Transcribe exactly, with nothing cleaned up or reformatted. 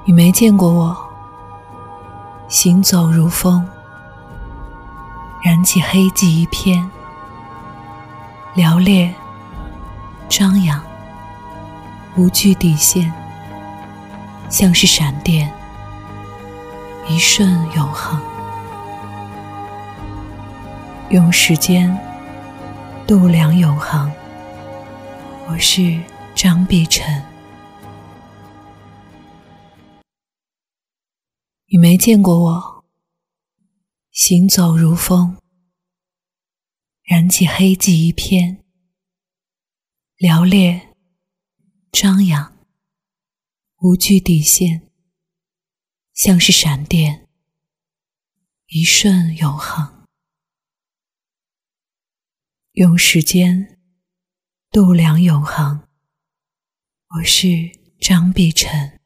你没见过我，行走如风，燃起黑寂一片，辽烈张扬，无惧底线，像是闪电，一瞬永恒。用时间度量永恒。我是张碧晨。你没见过我，行走如风，燃起黑寂一片，辽烈张扬，无惧底线，像是闪电，一瞬永恒。用时间度量永恒。我是张碧晨。